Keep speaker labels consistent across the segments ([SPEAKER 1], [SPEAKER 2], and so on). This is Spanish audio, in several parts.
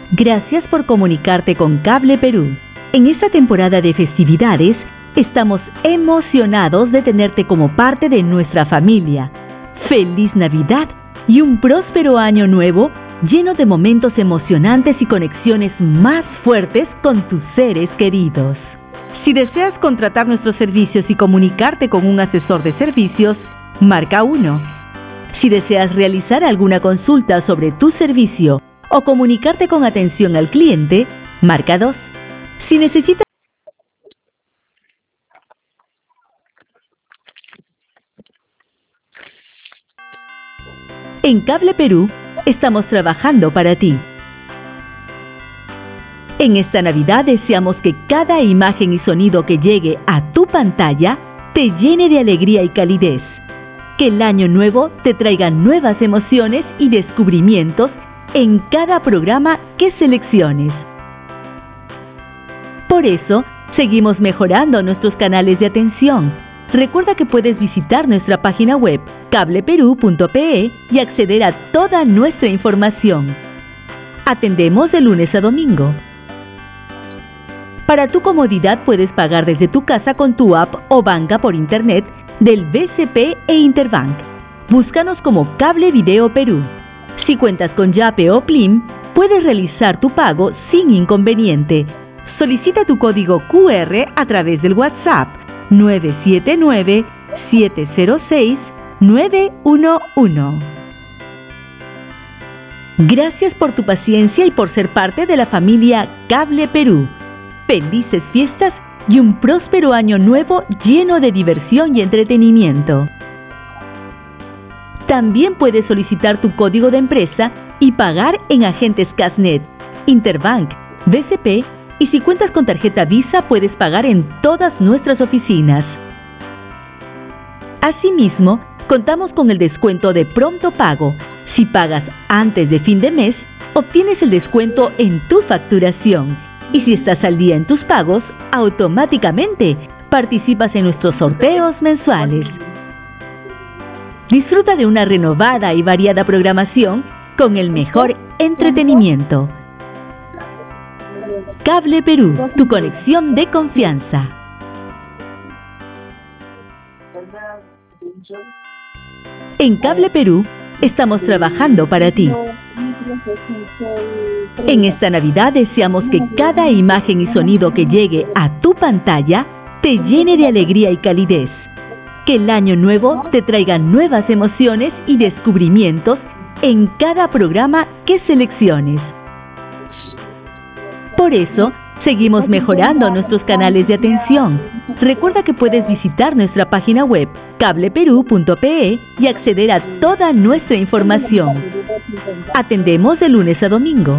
[SPEAKER 1] Gracias por comunicarte con Cable Perú. En esta temporada de festividades, estamos emocionados de tenerte como parte de nuestra familia. ¡Feliz Navidad y un próspero año nuevo lleno de momentos emocionantes y conexiones más fuertes con tus seres queridos! Si deseas contratar nuestros servicios y comunicarte con un asesor de servicios, marca 1. Si deseas realizar alguna consulta sobre tu servicio o comunicarte con atención al cliente, marca 2. Si necesitas... En Cable Perú, estamos trabajando para ti. En esta Navidad deseamos que cada imagen y sonido que llegue a tu pantalla te llene de alegría y calidez. Que el año nuevo te traiga nuevas emociones y descubrimientos en cada programa que selecciones. Por eso, seguimos mejorando nuestros canales de atención. Recuerda que puedes visitar nuestra página web cableperú.pe y acceder a toda nuestra información. Atendemos de lunes a domingo. Para tu comodidad puedes pagar desde tu casa con tu app o banca por internet del BCP e Interbank. Búscanos como Cable Video Perú. Si cuentas con Yape o Plim, puedes realizar tu pago sin inconveniente. Solicita tu código QR a través del WhatsApp 979-706-911. Gracias por tu paciencia y por ser parte de la familia Cable Perú. Felices fiestas y un próspero año nuevo lleno de diversión y entretenimiento. También puedes solicitar tu código de empresa y pagar en agentes Casnet, Interbank, BCP, y si cuentas con tarjeta Visa puedes pagar en todas nuestras oficinas. Asimismo, contamos con el descuento de pronto pago. Si pagas antes de fin de mes, obtienes el descuento en tu facturación. Y si estás al día en tus pagos, automáticamente participas en nuestros sorteos mensuales. Disfruta de una renovada y variada programación con el mejor entretenimiento. Cable Perú, tu conexión de confianza. En Cable Perú, estamos trabajando para ti. En esta Navidad deseamos que cada imagen y sonido que llegue a tu pantalla te llene de alegría y calidez. Que el año nuevo te traiga nuevas emociones y descubrimientos en cada programa que selecciones. Por eso, seguimos mejorando nuestros canales de atención. Recuerda que puedes visitar nuestra página web cableperú.pe y acceder a toda nuestra información. Atendemos de lunes a domingo.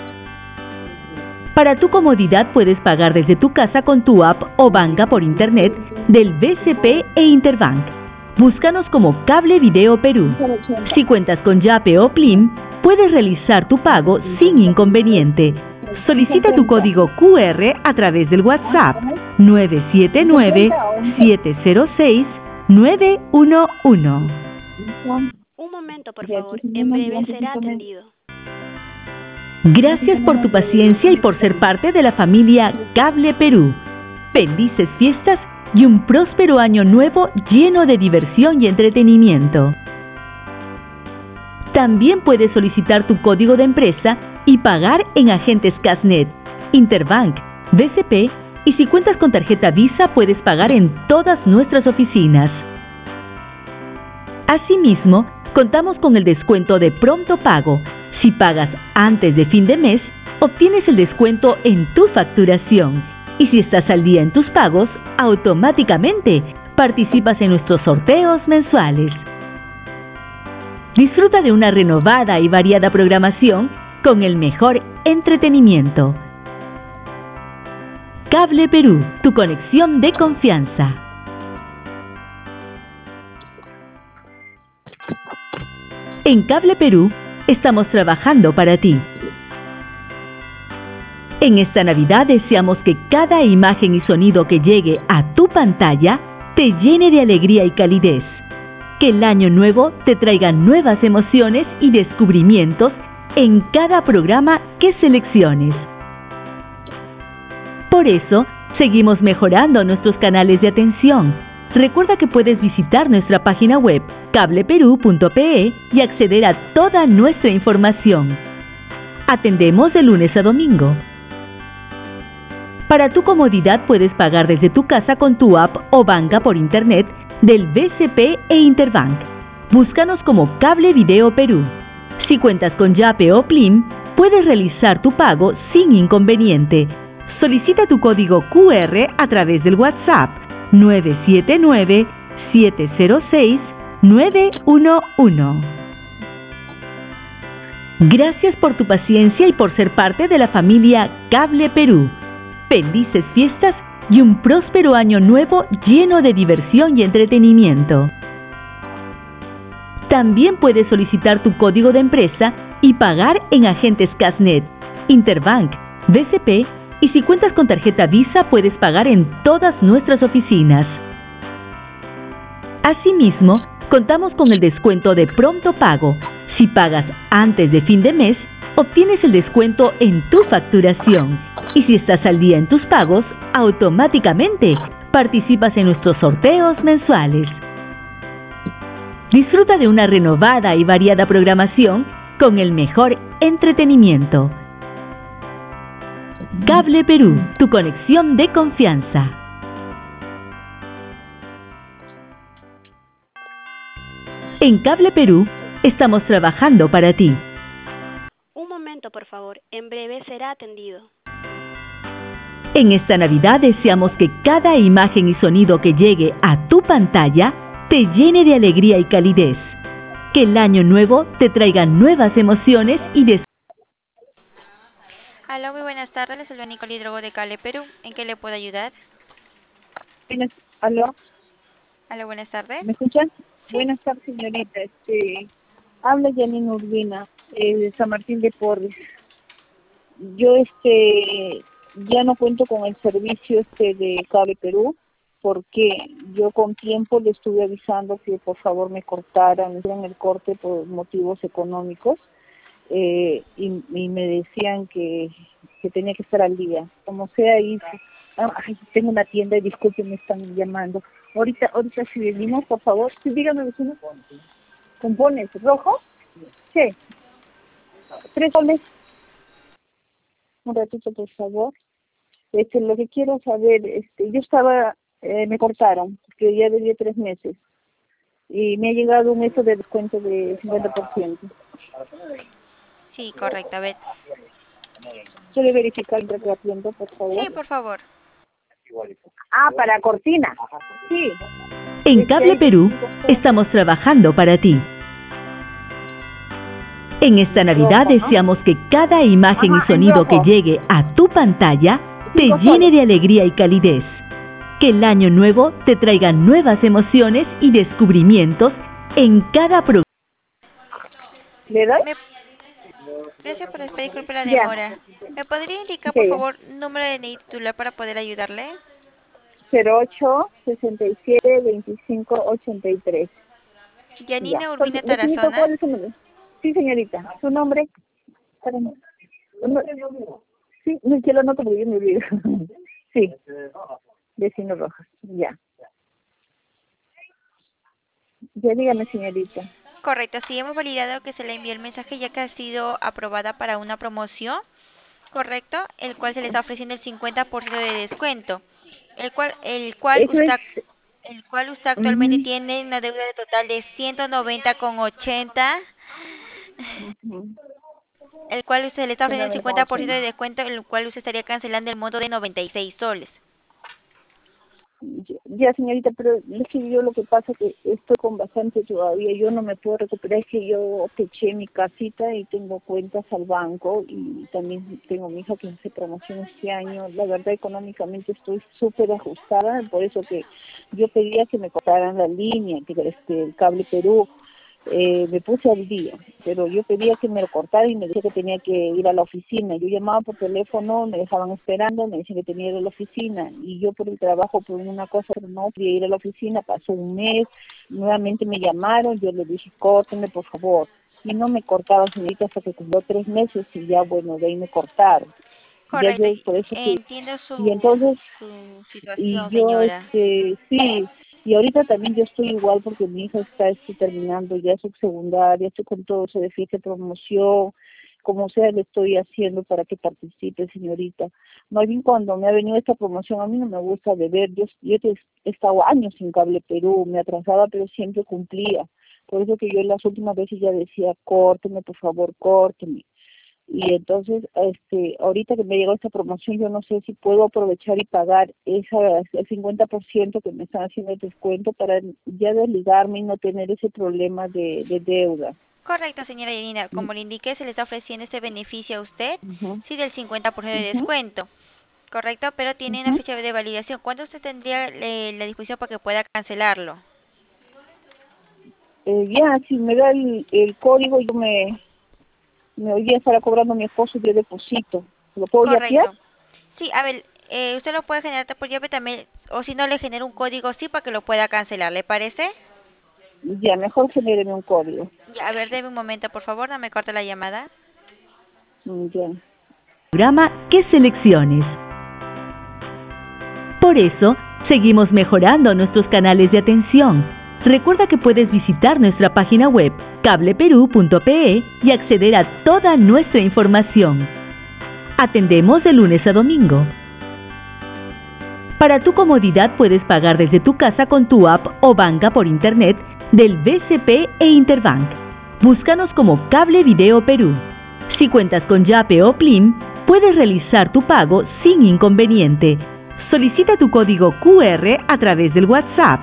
[SPEAKER 1] Para tu comodidad puedes pagar desde tu casa con tu app o banca por internet del BCP e Interbank. Búscanos como Cable Video Perú. Si cuentas con Yape o Plim, puedes realizar tu pago sin inconveniente. Solicita tu código QR a través del WhatsApp 979-706-911.
[SPEAKER 2] Un momento, por favor. En breve será atendido.
[SPEAKER 1] Gracias por tu paciencia y por ser parte de la familia Cable Perú. Felices fiestas y un próspero año nuevo lleno de diversión y entretenimiento. También puedes solicitar tu código de empresa y pagar en agentes Casnet, Interbank, BCP, y si cuentas con tarjeta Visa puedes pagar en todas nuestras oficinas. Asimismo, contamos con el descuento de pronto pago. Si pagas antes de fin de mes, obtienes el descuento en tu facturación. Y si estás al día en tus pagos, automáticamente participas en nuestros sorteos mensuales. Disfruta de una renovada y variada programación con el mejor entretenimiento. Cable Perú, tu conexión de confianza. En Cable Perú, estamos trabajando para ti. En esta Navidad deseamos que cada imagen y sonido que llegue a tu pantalla te llene de alegría y calidez. Que el año nuevo te traiga nuevas emociones y descubrimientos en cada programa que selecciones. Por eso, seguimos mejorando nuestros canales de atención. Recuerda que puedes visitar nuestra página web cableperú.pe y acceder a toda nuestra información. Atendemos de lunes a domingo. Para tu comodidad puedes pagar desde tu casa con tu app o banca por internet del BCP e Interbank. Búscanos como Cable Video Perú. Si cuentas con Yape o Plim, puedes realizar tu pago sin inconveniente. Solicita tu código QR a través del WhatsApp 979-706-911. Gracias por tu paciencia y por ser parte de la familia Cable Perú. Felices fiestas y un próspero año nuevo lleno de diversión y entretenimiento. También puedes solicitar tu código de empresa y pagar en agentes Casnet, Interbank, BCP y si cuentas con tarjeta Visa puedes pagar en todas nuestras oficinas. Asimismo, contamos con el descuento de pronto pago. Si pagas antes de fin de mes, obtienes el descuento en tu facturación. Y si estás al día en tus pagos, automáticamente participas en nuestros sorteos mensuales. Disfruta de una renovada y variada programación con el mejor entretenimiento. Cable Perú, tu conexión de confianza. En Cable Perú, estamos trabajando para ti.
[SPEAKER 2] Un momento, por favor. En breve será atendido.
[SPEAKER 1] En esta Navidad deseamos que cada imagen y sonido que llegue a tu pantalla te llene de alegría y calidez. Que el año nuevo te traiga nuevas emociones y deseos.
[SPEAKER 3] Aló, muy buenas tardes. Les saluda Nicole Hidrogo de Cable Perú. ¿En qué le puedo ayudar?
[SPEAKER 4] Aló,
[SPEAKER 3] Aló, buenas tardes.
[SPEAKER 4] ¿me escuchan?
[SPEAKER 3] Sí.
[SPEAKER 4] Buenas tardes, señorita. Habla Janine Urbina, de San Martín de Porres. Yo, ya no cuento con el servicio de Cable Perú, porque yo con tiempo le estuve avisando que por favor me cortaran, me hicieran el corte por motivos económicos, y me decían que tenía que estar al día. Como sea, ay, tengo una tienda y disculpen, me están llamando. Ahorita si venimos, por favor, sí, dígame, vecino. ¿Compones rojo? Sí. 3 soles. Un ratito, por favor. Lo que quiero saber, yo estaba, me cortaron, porque ya debía 3 meses. Y me ha llegado un mes de descuento de 50%.
[SPEAKER 3] Sí, correcto. A ver.
[SPEAKER 4] ¿Puede verificar el tratamiento, por favor?
[SPEAKER 3] Sí, por favor.
[SPEAKER 4] Para cortina. Sí.
[SPEAKER 1] En Cable Perú, estamos trabajando para ti. En esta Navidad deseamos que cada imagen y sonido que llegue a tu pantalla te llene de alegría y calidez. Que el año nuevo te traiga nuevas emociones y descubrimientos en cada programa.
[SPEAKER 4] ¿Le doy?
[SPEAKER 3] Gracias por esperar. Disculpe la demora. ¿Me podría indicar, por favor, número de DNI titular para poder ayudarle?
[SPEAKER 4] 08 67 25 83.
[SPEAKER 3] Yanina Urbina Tarazona.
[SPEAKER 4] ¿Cuál es su nombre? Sí, señorita. ¿Su nombre? Espérame. Sí, no, que lo noto porque yo me olvido. Sí. Vecino Rojas. Ya. Ya dígame, señorita.
[SPEAKER 3] Correcto, sí, hemos validado que se le envió el mensaje ya que ha sido aprobada para una promoción, correcto, el cual se le está ofreciendo el 50% de descuento, el cual usted actualmente tiene una deuda de total de 190,80, el cual usted le está ofreciendo el 50% de descuento, el cual usted estaría cancelando el monto de 96 soles.
[SPEAKER 4] Ya, señorita, pero es que yo lo que pasa es que estoy con bastante todavía, yo no me puedo recuperar, es que yo teché mi casita y tengo cuentas al banco y también tengo mi hija que hace promoción este año. La verdad, económicamente estoy súper ajustada, por eso que yo pedía que me cortaran la línea, que el Cable Perú. Me puse al día, pero yo pedía que me lo cortaran y me decía que tenía que ir a la oficina. Yo llamaba por teléfono, me dejaban esperando, me decían que tenía que ir a la oficina y yo por el trabajo, por una cosa, no quería ir a la oficina. Pasó un mes, nuevamente me llamaron, yo les dije, córtenme por favor. y no me cortaban, señorita, hasta que cumplió 3 meses y ya, bueno, de ahí me cortaron. Ya
[SPEAKER 3] Correcto.
[SPEAKER 4] yo, por eso que,
[SPEAKER 3] Entiendo
[SPEAKER 4] y entonces,
[SPEAKER 3] su
[SPEAKER 4] y
[SPEAKER 3] situación,
[SPEAKER 4] yo,
[SPEAKER 3] señora.
[SPEAKER 4] sí, y ahorita también yo estoy igual porque mi hija está terminando ya su secundaria, estoy con todo eso de fiesta de promoción, como sea le estoy haciendo para que participe, señorita. Más bien cuando me ha venido esta promoción, a mí no me gusta beber, yo he estado años sin Cable Perú, me atrasaba pero siempre cumplía. Por eso que yo las últimas veces ya decía, córteme, por favor, córteme. Y entonces, ahorita que me llegó esta promoción, yo no sé si puedo aprovechar y pagar el 50% que me están haciendo el descuento para ya desligarme y no tener ese problema de deuda.
[SPEAKER 3] Correcto, señora Yanina.
[SPEAKER 4] Mm,
[SPEAKER 3] Como le indiqué, se le está ofreciendo este beneficio a usted,
[SPEAKER 4] ujú,
[SPEAKER 3] sí, del 50% de
[SPEAKER 4] ujú,
[SPEAKER 3] descuento. Correcto, pero tiene una
[SPEAKER 4] ujú.
[SPEAKER 3] fecha de validación. ¿Cuándo usted tendría la disposición para que pueda cancelarlo?
[SPEAKER 4] Ya, si me da el código, hoy día estará cobrando mi esposo y yo deposito. ¿Lo puedo yapear?
[SPEAKER 3] Correcto. Sí, a ver, usted lo puede generar por llave también, o si no, le genera un código sí para que lo pueda cancelar, ¿le parece?
[SPEAKER 4] Ya, mejor genéreme un código.
[SPEAKER 3] Ya, a ver, deme un momento, por favor, no me corte la llamada.
[SPEAKER 4] Ya.
[SPEAKER 1] Programa ¿Qué selecciones? Por eso, seguimos mejorando nuestros canales de atención. Recuerda que puedes visitar nuestra página web cableperú.pe y acceder a toda nuestra información. Atendemos de lunes a domingo. Para tu comodidad puedes pagar desde tu casa con tu app o banca por internet del BCP e Interbank. Búscanos como Cable Video Perú. Si cuentas con Yape o Plim, puedes realizar tu pago sin inconveniente. Solicita tu código QR a través del WhatsApp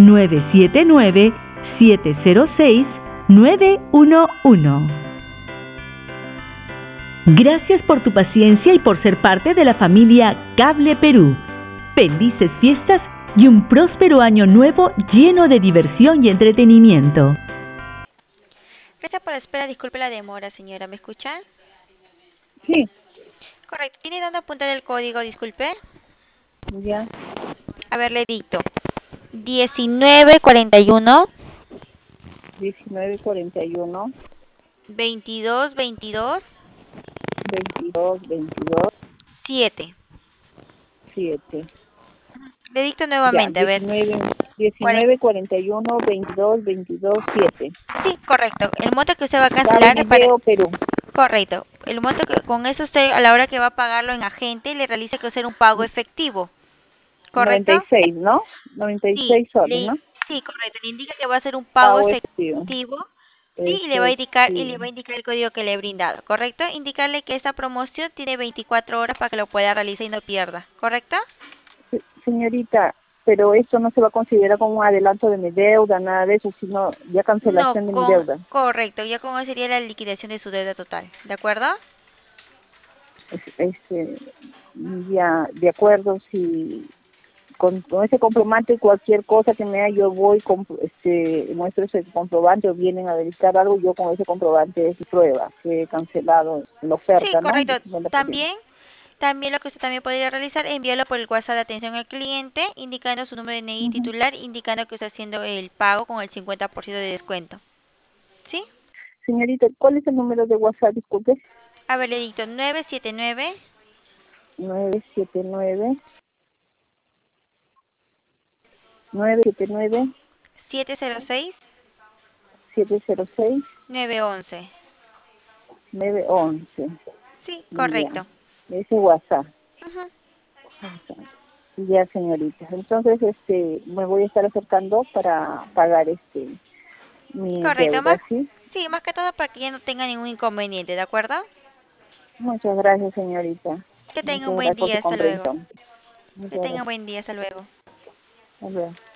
[SPEAKER 1] 979-706-911. Gracias por tu paciencia y por ser parte de la familia Cable Perú. Felices fiestas y un próspero año nuevo lleno de diversión y entretenimiento.
[SPEAKER 3] Gracias por la espera, disculpe la demora, señora, ¿me escucha?
[SPEAKER 4] Sí,
[SPEAKER 3] Correcto, ¿tiene dónde apuntar el código, disculpe?
[SPEAKER 4] ya.
[SPEAKER 3] A ver, le dicto. 1941
[SPEAKER 4] 1941
[SPEAKER 3] 22
[SPEAKER 4] 22 22
[SPEAKER 3] 7.
[SPEAKER 4] 7.
[SPEAKER 3] Le dicto
[SPEAKER 4] Ya,
[SPEAKER 3] nuevamente, a ver.
[SPEAKER 4] 19 41 22 22 7.
[SPEAKER 3] Sí, correcto. El monto que usted va a
[SPEAKER 4] Cable
[SPEAKER 3] cancelar para...
[SPEAKER 4] Video Perú.
[SPEAKER 3] Correcto. El monto que con eso usted a la hora que va a pagarlo en agente le realiza que hacer un pago efectivo. ¿Correcto?
[SPEAKER 4] 96, ¿no? noventa y
[SPEAKER 3] Sí,
[SPEAKER 4] seis soles, ¿no?
[SPEAKER 3] sí, correcto. Le indica que va a hacer un pago
[SPEAKER 4] Pago efectivo.
[SPEAKER 3] efectivo. Sí, y le
[SPEAKER 4] Efectivo.
[SPEAKER 3] va a indicar el código que le he brindado, ¿correcto? Indicarle que esta promoción tiene 24 horas para que lo pueda realizar y no pierda, ¿correcto?
[SPEAKER 4] Señorita, pero esto no se va a considerar como un adelanto de mi deuda, nada de eso, sino ya
[SPEAKER 3] No,
[SPEAKER 4] cancelación de mi deuda.
[SPEAKER 3] correcto, ya con eso sería la liquidación de su deuda total, ¿de acuerdo?
[SPEAKER 4] Este, ya, de acuerdo, si con ese comprobante, cualquier cosa que me haga, yo voy, muestro ese comprobante o vienen a verificar algo, yo con ese comprobante es prueba que he cancelado la
[SPEAKER 3] Sí,
[SPEAKER 4] oferta, ¿no?
[SPEAKER 3] correcto.
[SPEAKER 4] De 50%.
[SPEAKER 3] También lo que usted también podría realizar, enviarlo por el WhatsApp de atención al cliente, indicando su número de DNI
[SPEAKER 4] Ujú.
[SPEAKER 3] titular, indicando que está haciendo el pago con el 50% de descuento. ¿Sí?
[SPEAKER 4] Señorita, ¿cuál es el número de WhatsApp? Disculpe.
[SPEAKER 3] A ver, le dicto 979
[SPEAKER 4] 979 979
[SPEAKER 3] 706
[SPEAKER 4] 706
[SPEAKER 3] 911.
[SPEAKER 4] 911.
[SPEAKER 3] Sí,
[SPEAKER 4] Ya,
[SPEAKER 3] correcto.
[SPEAKER 4] ese WhatsApp.
[SPEAKER 3] Ujú.
[SPEAKER 4] Ya, señorita. Entonces, me voy a estar acercando para pagar mi
[SPEAKER 3] Correcto,
[SPEAKER 4] deuda, ¿sí?
[SPEAKER 3] sí, más que todo para que ya no tenga ningún inconveniente, ¿de acuerdo?
[SPEAKER 4] Muchas gracias, señorita.
[SPEAKER 3] Que tenga un
[SPEAKER 4] Muchas
[SPEAKER 3] buen
[SPEAKER 4] gracias por
[SPEAKER 3] día,
[SPEAKER 4] su
[SPEAKER 3] hasta luego.
[SPEAKER 4] comprensión.
[SPEAKER 3] Que
[SPEAKER 4] Muchas
[SPEAKER 3] tenga un
[SPEAKER 4] gracias.
[SPEAKER 3] buen día, hasta luego.
[SPEAKER 4] Hasta luego.